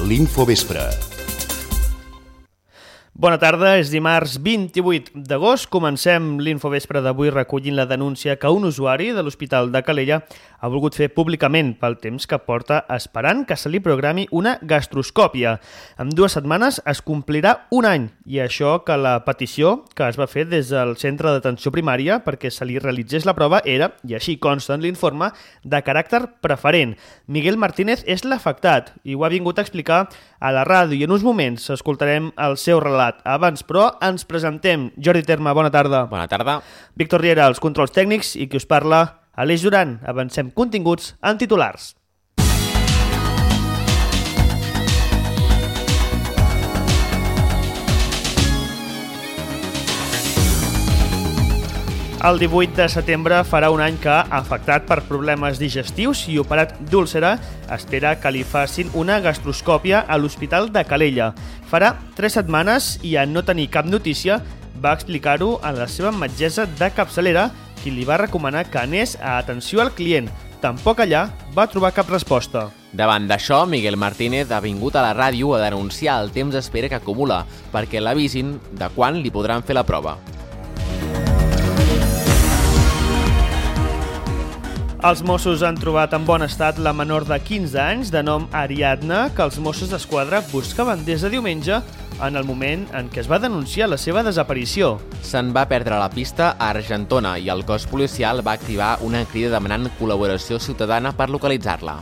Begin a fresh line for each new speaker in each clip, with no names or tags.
l'Infovespre.
Bona tarda, és dimarts 28 d'agost. Comencem l'Infovespre d'avui recollint la denúncia que un usuari de l'Hospital de Calella ha volgut fer públicament pel temps que porta esperant que se li programi una gastroscòpia. En 2 setmanes es complirà un any i això que la petició que es va fer des del centre d'atenció primària perquè se li realitzés la prova era, i així consta en l'informe, de caràcter preferent. Miguel Martínez és l'afectat i ho ha vingut a explicar a la ràdio i en uns moments escoltarem el seu relat. Abans, però, ens presentem. Jordi Terma, bona tarda.
Bona tarda.
Víctor Riera, els controls tècnics, i qui us parla, Aleix Duran. Avancem continguts en titulars. El 18 de setembre farà un any que, afectat per problemes digestius i operat d'úlcera, espera que li facin una gastroscòpia a l'Hospital de Calella. Farà 3 setmanes i en no tenir cap notícia va explicar-ho a la seva metgessa de capçalera, qui li va recomanar que anés a atenció al client. Tampoc allà va trobar cap resposta.
Davant d'això, Miguel Martínez ha vingut a la ràdio a denunciar el temps d'espera que acumula perquè l'avisin de quan li podran fer la prova.
Els Mossos han trobat en bon estat la menor de 15 anys, de nom Ariadna, que els Mossos d'Esquadra buscaven des de diumenge en el moment en què es va denunciar la seva desaparició.
Se'n va perdre la pista a Argentona i el cos policial va activar una crida demanant col·laboració ciutadana per localitzar-la.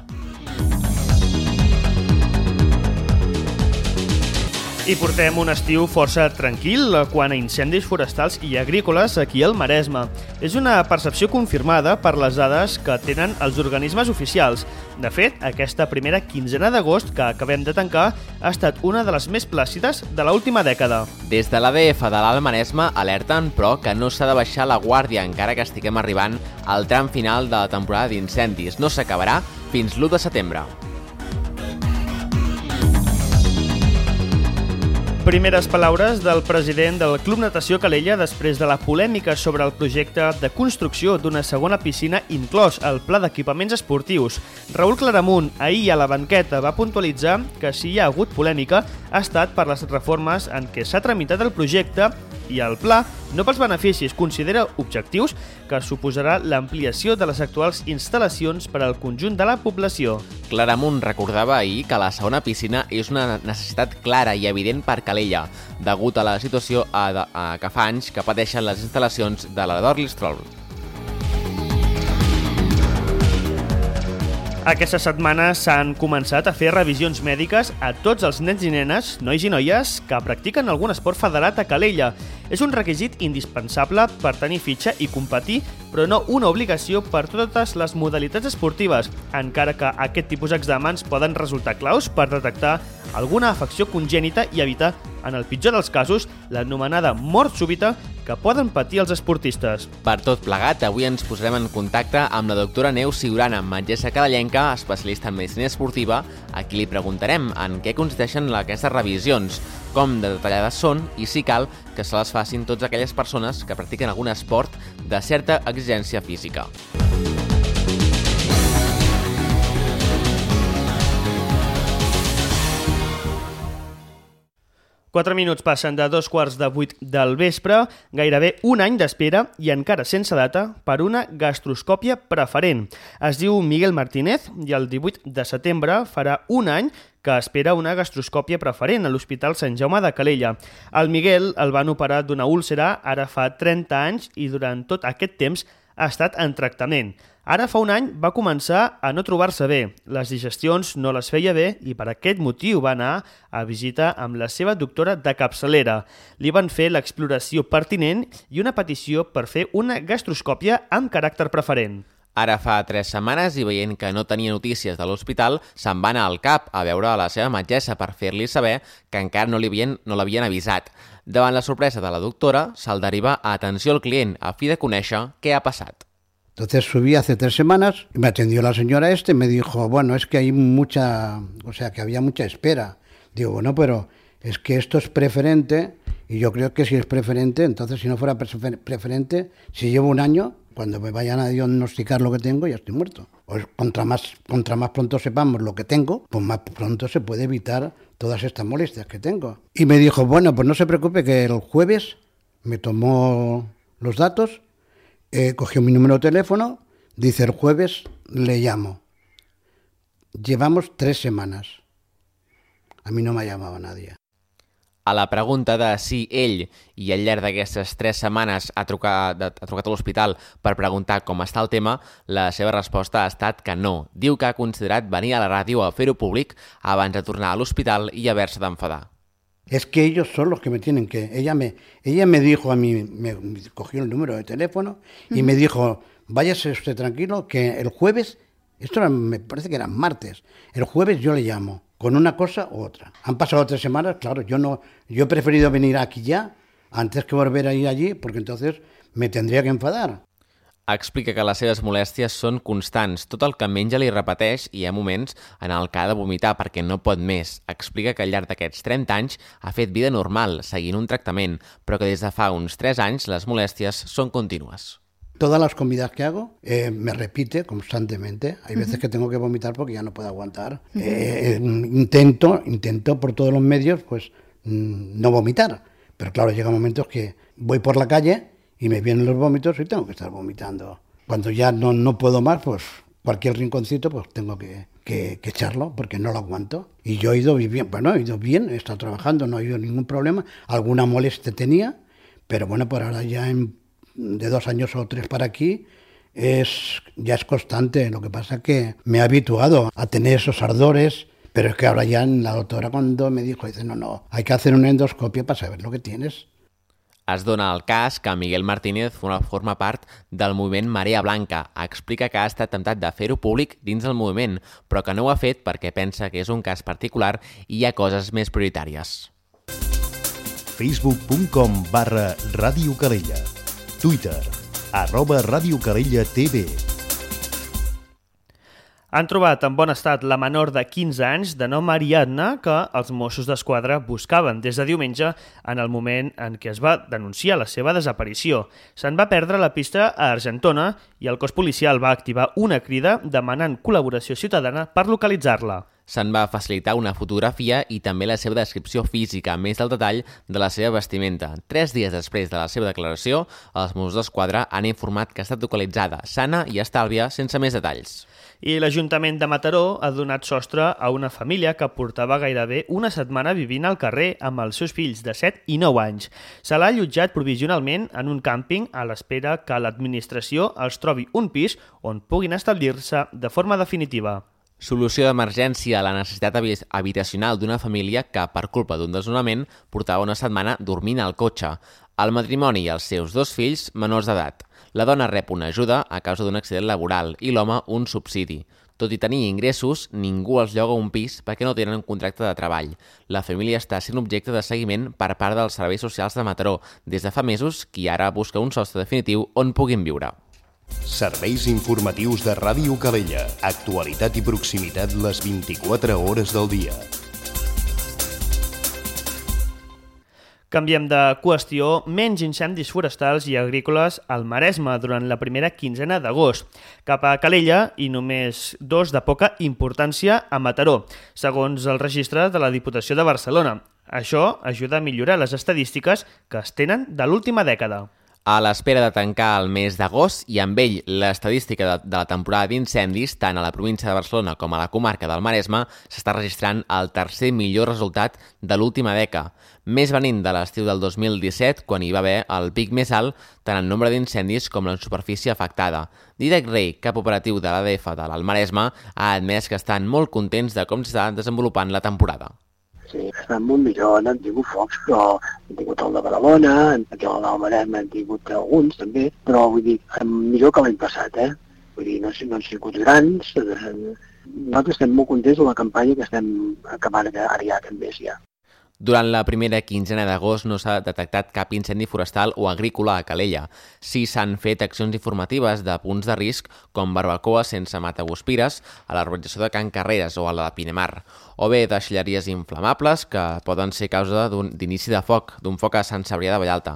I portem un estiu força tranquil quant a incendis forestals i agrícoles aquí al Maresme. És una percepció confirmada per les dades que tenen els organismes oficials. De fet, aquesta primera quinzena d'agost que acabem de tancar ha estat una de les més plàcides de l'última dècada.
Des de l'ADF de l'Alt Maresme alerten, però, que no s'ha de baixar la guàrdia encara que estiguem arribant al tram final de la temporada d'incendis. No s'acabarà fins l'1 de setembre.
Primeres paraules del president del Club Natació Calella després de la polèmica sobre el projecte de construcció d'una segona piscina inclòs al pla d'equipaments esportius. Raül Claramunt ahir a la banqueta va puntualitzar que si hi ha hagut polèmica ha estat per les reformes en què s'ha tramitat el projecte i el pla, no pels beneficis, considera objectius que suposarà l'ampliació de les actuals instal·lacions per al conjunt de la població.
Claramunt recordava ahir que la segona piscina és una necessitat clara i evident per Calella, degut a la situació que fa anys que pateixen les instal·lacions de la d'Orlistrol.
Aquesta setmana s'han començat a fer revisions mèdiques a tots els nens i nenes, nois i noies, que practiquen algun esport federat a Calella. És un requisit indispensable per tenir fitxa i competir, però no una obligació per totes les modalitats esportives, encara que aquest tipus d'exàmens poden resultar claus per detectar alguna afecció congènita i evitar, en el pitjor dels casos, l'anomenada mort súbita que poden patir els esportistes.
Per tot plegat, avui ens posarem en contacte amb la doctora Neus Ciurana, metgessa cadalenca, especialista en medicina esportiva, a qui li preguntarem en què consisteixen aquestes revisions, com de detallades són i, si cal, que se les facin totes aquelles persones que practiquen algun esport de certa exigència física.
4 minuts passen de 2:15 del vespre, gairebé un any d'espera i encara sense data per una gastroscòpia preferent. Es diu Miguel Martínez i el 18 de setembre farà un any que espera una gastroscòpia preferent a l'Hospital Sant Jaume de Calella. El Miguel el van operar d'una úlcera ara fa 30 anys i durant tot aquest temps ha estat en tractament. Ara fa un any va començar a no trobar-se bé. Les digestions no les feia bé i per aquest motiu va anar a visita amb la seva doctora de capçalera. Li van fer l'exploració pertinent i una petició per fer una gastroscòpia amb caràcter preferent.
Ara fa 3 setmanes i veient que no tenia notícies de l'hospital, se'n va anar al CAP a veure a la seva metgessa per fer-li saber que encara no l'havien avisat. Davant la sorpresa de la doctora, se'l deriva a atenció al client a fi de conèixer què ha passat.
Entonces subí hace 3 semanas y me atendió la señora y me dijo, bueno, es que hay que había mucha espera. Digo, bueno, pero es que esto es preferente y yo creo que si es preferente, entonces si no fuera preferente, si llevo un año, Cuando me vayan a diagnosticar lo que tengo, ya estoy muerto. Pues contra más pronto sepamos lo que tengo, pues más pronto se puede evitar todas estas molestias que tengo. Y me dijo, bueno, pues no se preocupe, que el jueves me tomó los datos, cogió mi número de teléfono, dice, el jueves le llamo. Llevamos 3 semanas. A mi no m'ha llamat nadie.
A la pregunta de si ell, i al llarg d'aquestes 3 setmanes ha trucat a l'hospital per preguntar com està el tema, la seva resposta ha estat que no. Diu que ha considerat venir a la ràdio a fer-ho públic abans de tornar a l'hospital i haver-se d'enfadar.
Es que ellos son los que me tienen que... Ella me dijo a mí, me cogió el número de teléfono y me dijo, váyase usted tranquilo, que el jueves, me parece que era martes, el jueves yo le llamo, con una cosa u otra. Han pasado 3 semanas, claro, yo he preferido venir aquí ya, antes que volver a ir allí, porque entonces me tendría que enfadar.
Explica que les seves molèsties són constants. Tot el que menja li repeteix i hi ha moments en el que ha de vomitar perquè no pot més. Explica que al llarg d'aquests 30 anys ha fet vida normal, seguint un tractament, però que des de fa uns 3 anys les molèsties són contínues.
Todas las comidas que hago me repite constantemente. Hay veces que tengo que vomitar porque ya no puedo aguantar. Intento por todos los medios pues no vomitar. Pero claro, llega momentos que voy por la calle y me vienen los vómitos y tengo que estar vomitando. Cuando ya no puedo más, pues cualquier rinconcito pues tengo que echarlo porque no lo aguanto. Y yo he ido bien, he estado trabajando, no ha habido ningún problema. Alguna molestia tenía, pero bueno, por ahora ya de 2 años o 3 para aquí ya es constante. Lo que pasa es que me he habituado a tener esos ardores, pero es que ahora ya la doctora cuando me dijo, dice, no, hay que hacer una endoscopia para saber lo que tienes.
Es dona el cas que Miguel Martínez forma part del moviment Marea Blanca. Explica que ha estat temptat de fer-ho públic dins del moviment, però que no ho ha fet perquè pensa que és un cas particular i hi ha coses més prioritàries.
Facebook.com/Ràdio Calella. Twitter, @Ràdio Calella TV.
Han trobat en bon estat la menor de 15 anys de nom Ariadna que els Mossos d'Esquadra buscaven des de diumenge en el moment en què es va denunciar la seva desaparició. Se'n va perdre la pista a Argentona i el cos policial va activar una crida demanant col·laboració ciutadana per localitzar-la.
Se'n va facilitar una fotografia i també la seva descripció física, a més del detall de la seva vestimenta. 3 dies després de la seva declaració, els Mossos d'Esquadra han informat que ha estat localitzada, sana i estàlvia, sense més detalls.
I l'Ajuntament de Mataró ha donat sostre a una família que portava gairebé una setmana vivint al carrer amb els seus fills de 7 i 9 anys. Se l'ha allotjat provisionalment en un càmping a l'espera que l'administració els trobi un pis on puguin establir-se de forma definitiva.
Solució d'emergència a la necessitat habitacional d'una família que, per culpa d'un desnonament, portava una setmana dormint al cotxe. El matrimoni i els seus 2 fills menors d'edat. La dona rep una ajuda a causa d'un accident laboral i l'home un subsidi. Tot i tenir ingressos, ningú els lloga un pis perquè no tenen un contracte de treball. La família està sent objecte de seguiment per part dels serveis socials de Mataró des de fa mesos, qui ara busca un sostre definitiu on puguin viure.
Serveis informatius de Ràdio Calella. Actualitat i proximitat les 24 hores del dia.
Canviem de qüestió. Menys incendis forestals i agrícoles al Maresme durant la primera quinzena d'agost. Cap a Calella i només 2 de poca importància a Mataró, segons el registre de la Diputació de Barcelona. Això ajuda a millorar les estadístiques que es tenen de l'última dècada.
A l'espera de tancar el mes d'agost i amb ell l'estadística de la temporada d'incendis, tant a la província de Barcelona com a la comarca del Maresme, s'està registrant el tercer millor resultat de l'última dècada, més venint de l'estiu del 2017, quan hi va haver el pic més alt tant en nombre d'incendis com en superfície afectada. Dídac Rey, cap operatiu de l'ADF de l'Alt Maresme, ha admès que estan molt contents de com s'està desenvolupant la temporada.
Sí, estan molt millor, han tingut focs, però han tingut el de Badalona, aquí a l'Alt Maresme han tingut alguns també, però vull dir, millor que l'any passat, Vull dir, no han sigut grans, nosaltres estem molt contents de la campanya que estem acabant ara ja també, ja.
Durant la primera quinzena d'agost no s'ha detectat cap incendi forestal o agrícola a Calella. Sí s'han fet accions informatives de punts de risc com barbacoa sense mataguspires a la urbanització de Can Carreres o a la de Pinamar, o bé deixalleries inflamables que poden ser causa d'inici de foc, d'un foc a Sant Cebrià de Vallalta.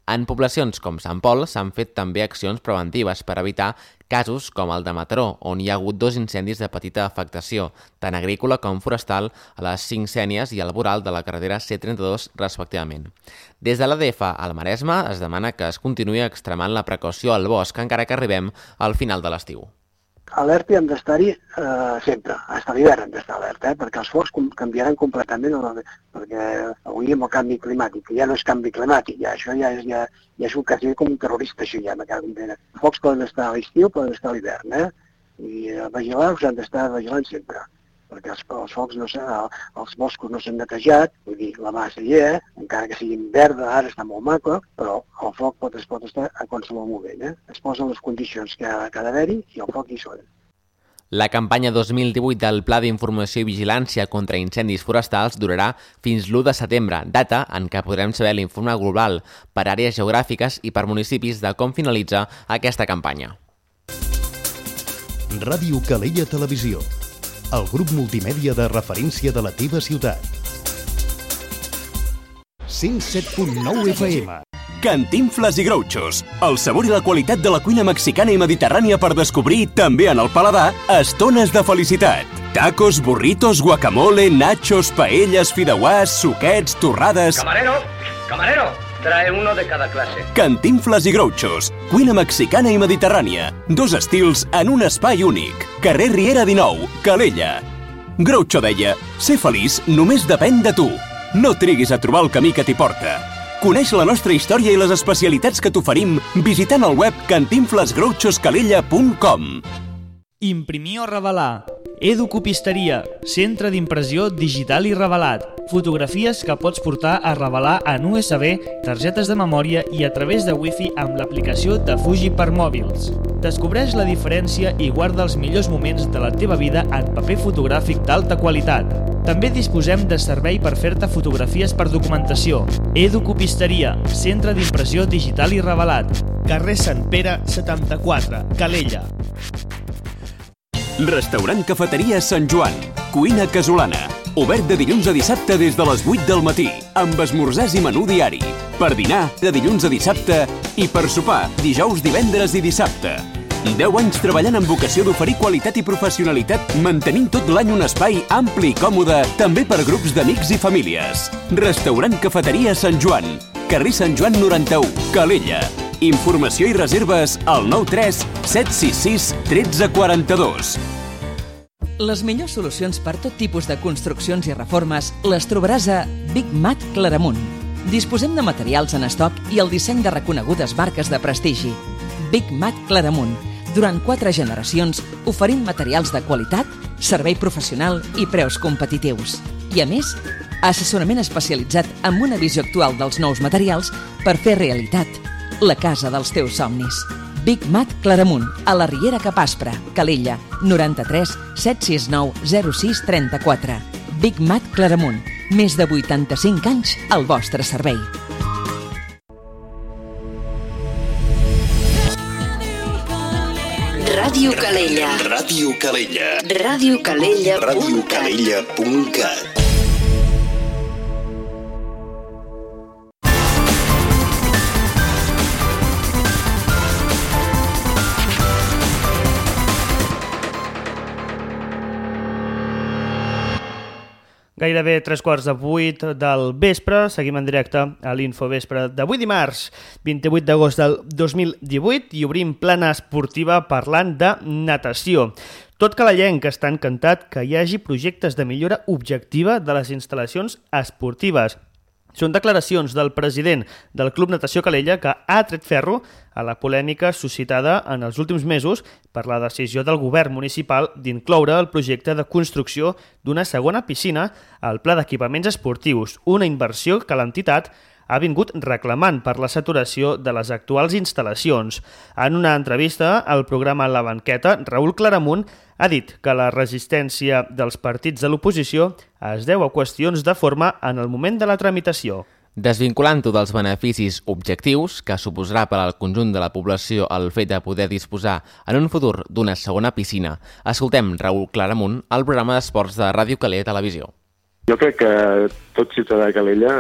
En poblacions com Sant Pol s'han fet també accions preventives per evitar casos com el de Mataró, on hi ha hagut 2 incendis de petita afectació, tant agrícola com forestal, a les 5 Sénies i al voral de la carretera C32, respectivament. Des de l'ADF al Maresme es demana que es continuï extremant la precaució al bosc, encara que arribem al final de l'estiu.
Alerta hem d'estar-hi sempre, fins a l'hivern hem d'estar alerta, perquè els focs canviaran completament, perquè avui amb el canvi climàtic, ja no és canvi climàtic, això ja és un quasi com un terrorista, això ja. Els focs poden estar a l'estiu, poden estar a l'hivern, i vigilants han d'estar vigilant sempre, perquè els focs els boscos no s'han netejat, vull dir, la massa hi és, encara que siguin verda, ara està molt maco, però el foc pot estar a qualsevol moment. Es posen les condicions que ha d'haver-hi i el foc hi són.
La campanya 2018 del Pla d'Informació i Vigilància contra Incendis Forestals durarà fins l'1 de setembre, data en què podrem saber l'informe global per àrees geogràfiques i per municipis de com finalitza aquesta campanya.
Ràdio Calella Televisió, el grup multimèdia de referència de la teva ciutat. 107.9 FM.
Cantinflas i Grouchos, el sabor i la qualitat de la cuina mexicana i mediterrània per descobrir, també en el paladar, estones de felicitat. Tacos, burritos, guacamole, nachos, paelles, fideuàs, suquets, torrades...
Camarero, trae uno de cada clase.
Cantinflas i Grouchos, cuina mexicana i mediterrània. 2 estils en un espai únic. Carrer Riera 19, Calella. Groucho deia, ser feliç només depèn de tu. No triguis a trobar el camí que t'hi porta. Coneix la nostra història i les especialitats que t'oferim visitant el web cantinflasgrouchoscalella.com.
Imprimir o revelar. Educopisteria, centre d'impressió digital i revelat. Fotografies que pots portar a revelar en USB, targetes de memòria i a través de Wi-Fi amb l'aplicació de Fuji per mòbils. Descobreix la diferència i guarda els millors moments de la teva vida en paper fotogràfic d'alta qualitat. També disposem de servei per fer-te fotografies per documentació. Educopisteria, centre d'impressió digital i revelat. Carrer Sant Pere 74, Calella.
Restaurant Cafeteria Sant Joan, cuina casolana. Obert de dilluns a dissabte des de les 8 del matí, amb esmorzars i menú diari. Per dinar, de dilluns a dissabte, i per sopar, dijous, divendres i dissabte. 10 anys treballant amb vocació d'oferir qualitat i professionalitat, mantenint tot l'any un espai ampli i còmode, també per grups d'amics i famílies. Restaurant Cafeteria Sant Joan, carrer Sant Joan 91, Calella. Informació i reserves al 93 766 1342.
Les millors solucions per tot tipus de construccions i reformes les trobaràs a Big Mat Claramunt. Disposem de materials en estoc i el disseny de reconegudes marques de prestigi. Big Mat Claramunt. Durant 4 generacions oferint materials de qualitat, servei professional i preus competitius. I a més, assessorament especialitzat amb una visió actual dels nous materials per fer realitat la casa dels teus somnis. Big Mat Claramunt, a la Riera Capaspra, Calella, 93 769 06 34. Big Mat Claramunt, més de 85 anys al vostre servei.
Ràdio Calella.
Ràdio Calella.
Radiocalella.cat.
Radiocalella.cat.
Gairebé 7:45 del vespre, seguim en directe a l'Infovespre d'avui dimarts, 28 d'agost del 2018, i obrim plana esportiva parlant de natació. Tot calellenc està encantat que hi hagi projectes de millora objectiva de les instal·lacions esportives. Són declaracions del president del Club Natació Calella que ha tret ferro a la polèmica suscitada en els últims mesos per la decisió del govern municipal d'incloure el projecte de construcció d'una segona piscina al Pla d'Equipaments Esportius, una inversió que l'entitat ha vingut reclamant per la saturació de les actuals instal·lacions. En una entrevista al programa La Banqueta, Raül Claramunt ha dit que la resistència dels partits de l'oposició es deu a qüestions de forma en el moment de la tramitació.
Desvinculant-ho dels beneficis objectius que suposarà per al conjunt de la població el fet de poder disposar en un futur d'una segona piscina, escoltem Raül Claramunt al programa d'esports de Ràdio Calella Televisió.
Jo crec que tot ciutadà de Calella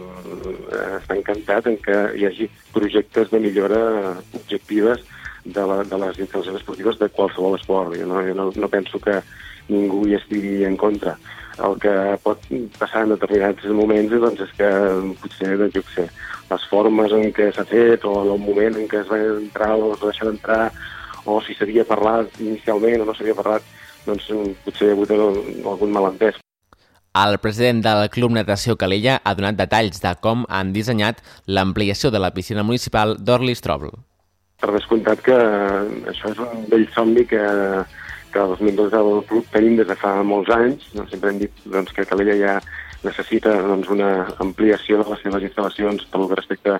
està encantat en que hi hagi projectes de millora objectives de les instal·lacions esportives de qualsevol esport. Jo no penso que ningú hi estigui en contra. El que pot passar en determinats moments és que potser, les formes en què s'ha fet o el moment en què es va entrar o es va deixar d'entrar o si s'havia parlat inicialment o no s'havia parlat, doncs potser hi ha hagut algun malentès.
El president del Club Natació Calella ha donat detalls de com han dissenyat l'ampliació de la piscina municipal d'Orli-Strobl.
Per descomptat que això és un vell somni que els membres del club tenim des de fa molts anys. Sempre hem dit que Calella ja necessita una ampliació de les seves instal·lacions pel que respecta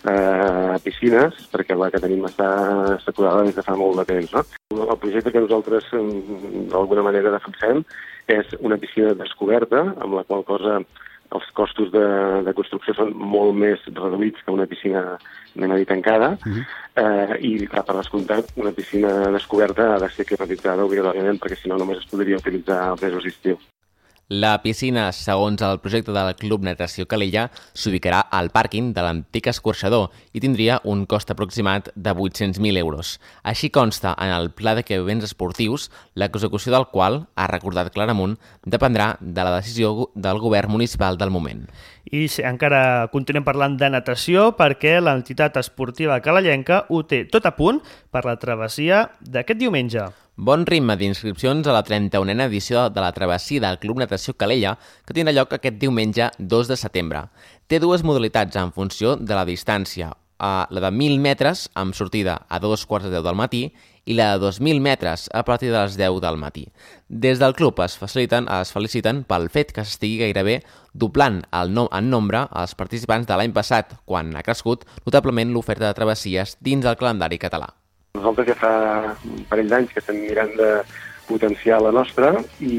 a piscines, perquè la que tenim està saturada des de fa molt de temps. El projecte que nosaltres d'alguna manera defensem és una piscina descoberta, amb la qual cosa els costos de construcció són molt més reduïts que una piscina, tancada, i, clar, per descomptat, una piscina descoberta ha de ser climatitzada obligatòriament, perquè si no només es podria utilitzar als mesos d'estiu.
La piscina, segons el projecte del Club Natació Calella, s'ubicarà al pàrquing de l'antic escorxador i tindria un cost aproximat de 800.000 euros. Així consta en el Pla d'Equipaments Esportius, l'execució del qual, ha recordat Claramunt, dependrà de la decisió del govern municipal del moment.
I encara continuem parlant de natació perquè l'entitat esportiva calellenca ho té tot a punt per la travessia d'aquest diumenge.
Bon ritme d'inscripcions a la 31a edició de la travessia del Club Natació Calella, que tindrà lloc aquest diumenge 2 de setembre. Té dues modalitats en funció de la distància, la de 1.000 metres amb sortida a 2:45 del matí i la de 2.000 metres a partir de les 10 del matí. Des del club es feliciten pel fet que s'estigui gairebé doblant en nombre els participants de l'any passat, quan ha crescut notablement l'oferta de travessies dins del calendari català.
Nosaltres ja fa un parell d'anys que estem mirant de potenciar la nostra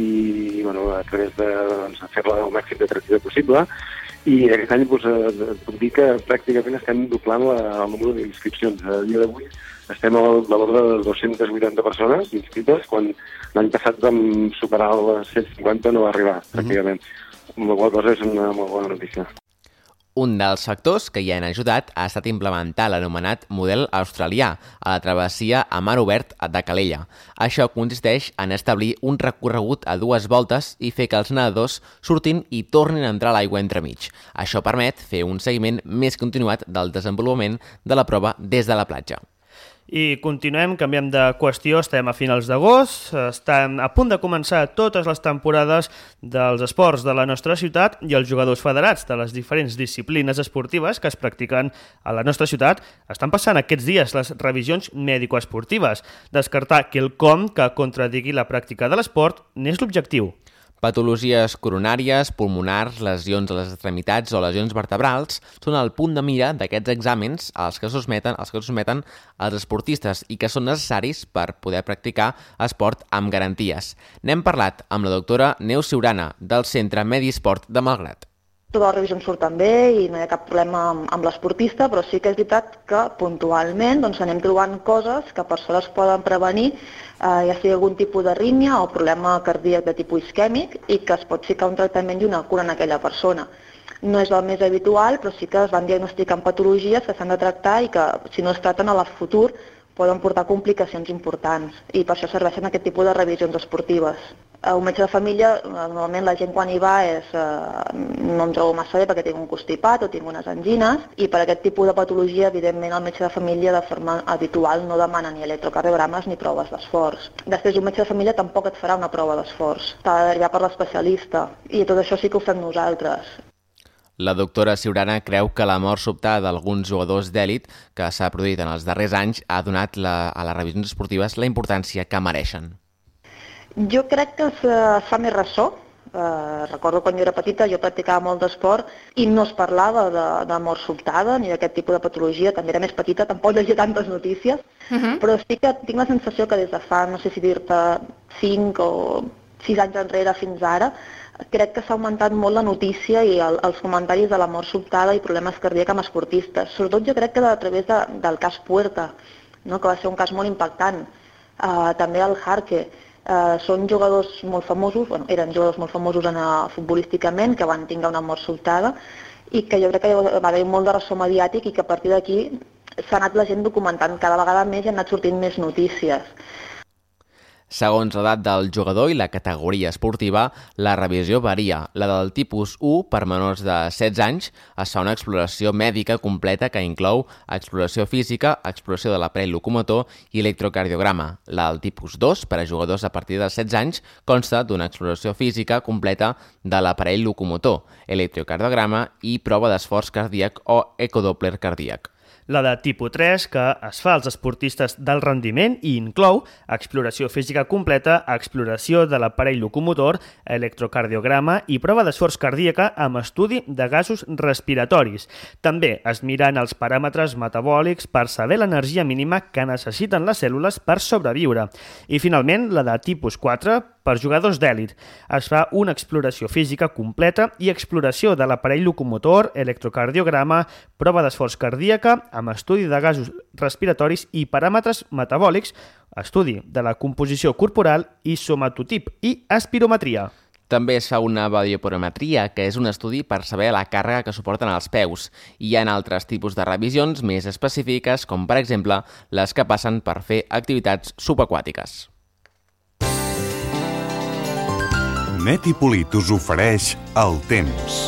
i a través de fer-la el màxim d'atractiva possible, i aquest any puc dir que pràcticament estem doblant el número d'inscripcions. A dia d'avui estem a l'ordre de 280 persones inscrites, quan l'any passat vam superar les 150, no va arribar pràcticament. La qual cosa és una molt bona notícia.
Un dels factors que hi han ajudat ha estat implementar l'anomenat model australià a la travessia a mar obert de Calella. Això consisteix en establir un recorregut a 2 voltes i fer que els nedadors surtin i tornin a entrar a l'aigua entremig. Això permet fer un seguiment més continuat del desenvolupament de la prova des de la platja.
I continuem, canviem de qüestió, estem a finals d'agost, estan a punt de començar totes les temporades dels esports de la nostra ciutat i els jugadors federats de les diferents disciplines esportives que es practiquen a la nostra ciutat estan passant aquests dies les revisions mèdico-esportives. Descartar quelcom que contradigui la pràctica de l'esport n'és l'objectiu.
Patologies coronàries, pulmonars, lesions a les extremitats o lesions vertebrals són el punt de mira d'aquests exàmens als que sotmeten els esportistes i que són necessaris per poder practicar esport amb garanties. N'hem parlat amb la doctora Neus Ciurana, del Centre Medisport de Malgrat.
Totes les revisions surten bé i no hi ha cap problema amb l'esportista, però sí que és veritat que puntualment anem trobant coses que per sort es poden prevenir, ja sigui algun tipus d'arrítmia o problema cardíac de tipus isquèmic, i que es pot ficar un tractament i una cura en aquella persona. No és el més habitual, però sí que es van diagnosticant patologies que s'han de tractar i que, si no es traten a el futur, poden portar complicacions importants, i per això serveixen aquest tipus de revisions esportives. Un metge de família, normalment la gent quan hi va no em trobo massa bé perquè tinc un constipat o tinc unes angines, i per aquest tipus de patologia, evidentment, el metge de família de forma habitual no demana ni electrocardiogrames ni proves d'esforç. Després, un metge de família tampoc et farà una prova d'esforç, t'ha de derivar per l'especialista, i tot això sí que ho fem nosaltres.
La doctora Ciurana creu que la mort sobtada d'alguns jugadors d'èlit que s'ha produït en els darrers anys ha donat a les revisions esportives la importància que mereixen.
Jo crec que es fa més ressò. Recordo quan jo era petita, jo practicava molt d'esport i no es parlava de mort sobtada ni d'aquest tipus de patologia. També era més petita, tampoc llegia tantes notícies, però sí que tinc la sensació que des de fa, no sé si dir-te 5 o 6 anys enrere fins ara, crec que s'ha augmentat molt la notícia i els comentaris de la mort sobtada i problemes cardíacs amb esportistes. Sobretot jo crec que a través del cas Puerta, que va ser un cas molt impactant. També el Jarque. Són jugadors molt famosos, eren jugadors molt famosos futbolísticament, que van tenir una mort sobtada i que jo crec que va haver molt de ressò mediàtic i que a partir d'aquí s'ha anat la gent documentant cada vegada més i han anat sortint més notícies.
Segons l'edat del jugador i la categoria esportiva, la revisió varia. La del tipus 1, per menors de 16 anys, es fa una exploració mèdica completa que inclou exploració física, exploració de l'aparell locomotor i electrocardiograma. La del tipus 2, per a jugadors a partir dels 16 anys, consta d'una exploració física completa de l'aparell locomotor, electrocardiograma i prova d'esforç cardíac o ecodoppler cardíac.
La de tipus 3, que es fa als esportistes del rendiment i inclou exploració física completa, exploració de l'aparell locomotor, electrocardiograma i prova d'esforç cardíaca amb estudi de gasos respiratoris. També es miren els paràmetres metabòlics per saber l'energia mínima que necessiten les cèl·lules per sobreviure. I finalment, la de tipus 4, per jugadors d'èlit. Es fa una exploració física completa i exploració de l'aparell locomotor, electrocardiograma, prova d'esforç cardíaca amb estudi de gasos respiratoris i paràmetres metabòlics, estudi de la composició corporal, isomatotip i espirometria.
També es fa una badioporometria, que és un estudi per saber la càrrega que suporten els peus. Hi ha altres tipus de revisions més específiques, com per exemple les que passen per fer activitats subaquàtiques.
Net i Polit us ofereix el temps.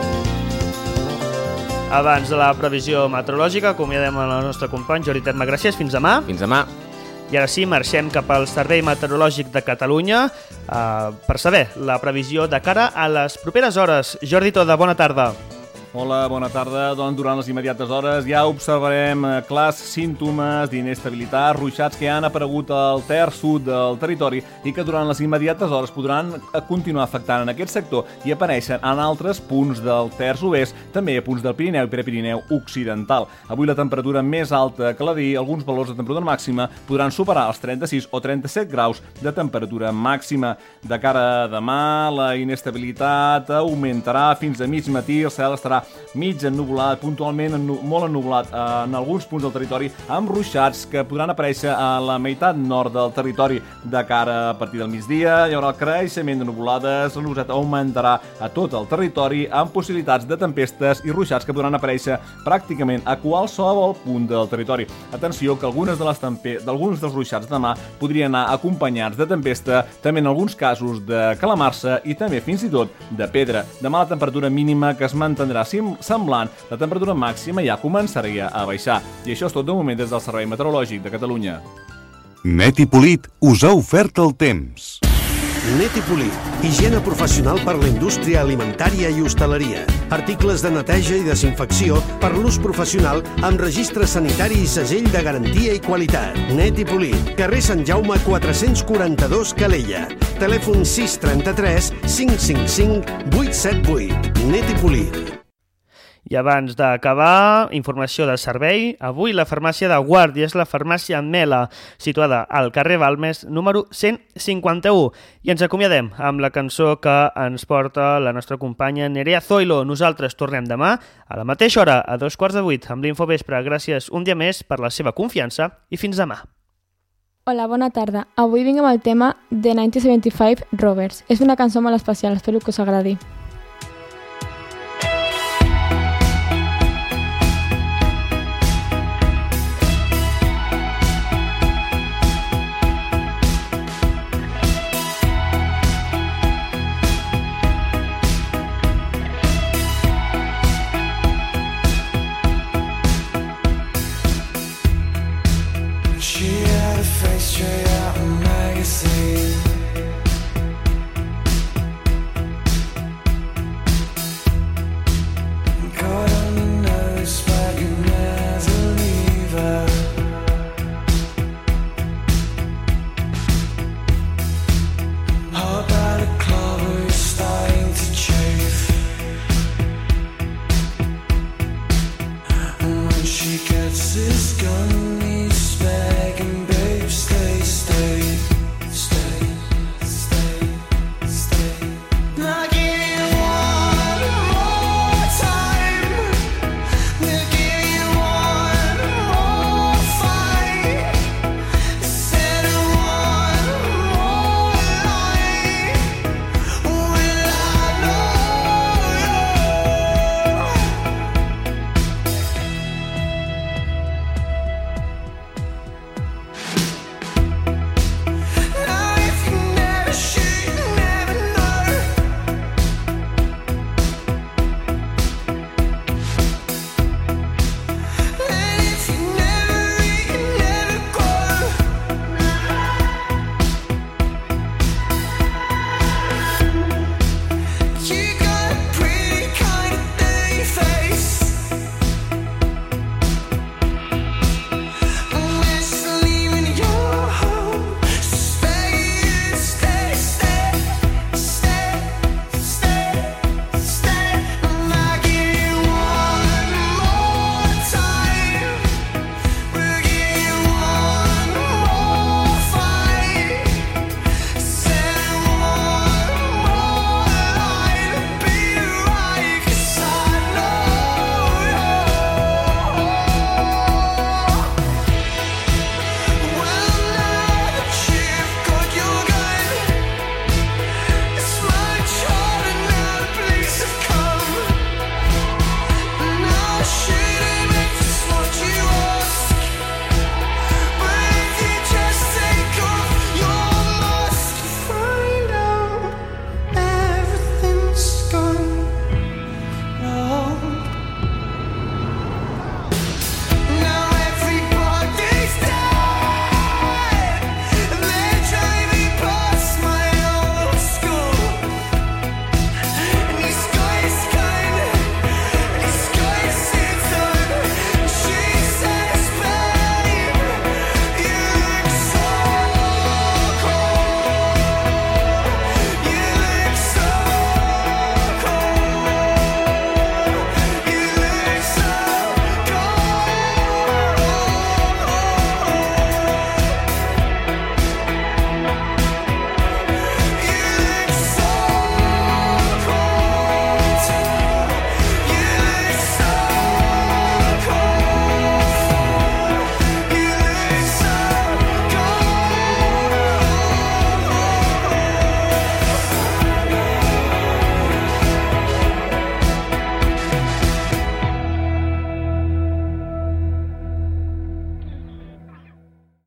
Abans de la previsió meteorològica, acomiadem el nostre company Jordi Terme. Gràcies, fins demà.
Fins demà.
I ara sí, marxem cap al Servei Meteorològic de Catalunya per saber la previsió de cara a les properes hores. Jordi Toda, bona tarda.
Hola, bona tarda. Doncs durant les immediates hores ja observarem clars símptomes d'inestabilitat, ruixats que han aparegut al terç sud del territori i que durant les immediates hores podran continuar afectant en aquest sector i apareixen en altres punts del terç oest, també a punts del Pirineu i Prepirineu occidental. Avui la temperatura més alta que la d'ahir, alguns valors de temperatura màxima podran superar els 36 o 37 graus de temperatura màxima. De cara a demà, la inestabilitat augmentarà fins a mig matí, el cel estarà mig ennuvolat, puntualment molt ennuvolat en alguns punts del territori, amb ruixats que podran aparèixer a la meitat nord del territori. De cara a partir del migdia hi haurà el creixement de nuvolades, la nuvolositat augmentarà a tot el territori amb possibilitats de tempestes i ruixats que podran aparèixer pràcticament a qualsevol punt del territori. Atenció que alguns dels ruixats de demà podrien anar acompanyats de tempesta, també en alguns casos de calamarsa i també fins i tot de pedra. Demà la temperatura mínima que es mantindrà semblant, la temperatura màxima ja començaria a baixar. I això és tot de moment des del Servei Meteorològic de Catalunya.
Net i Polit us ha ofert el temps.
Net i Polit, higiene professional per la indústria alimentària i hostaleria. Articles de neteja i desinfecció per l'ús professional amb registre sanitari i segell de garantia i qualitat. Net i Polit, carrer Sant Jaume 442 Calella. Telèfon 633 555 878. Net i Polit.
I abans d'acabar, informació de servei. Avui la farmàcia de Guàrdia és la farmàcia Mela, situada al carrer Balmes, número 151. I ens acomiadem amb la cançó que ens porta la nostra companya Nerea Zoilo. Nosaltres tornem demà a la mateixa hora, a 7:15, amb l'Infovespre. Gràcies un dia més per la seva confiança i fins demà.
Hola, bona tarda. Avui vinc amb el tema de 1975 Rovers. És una cançó molt especial, espero que us agradi.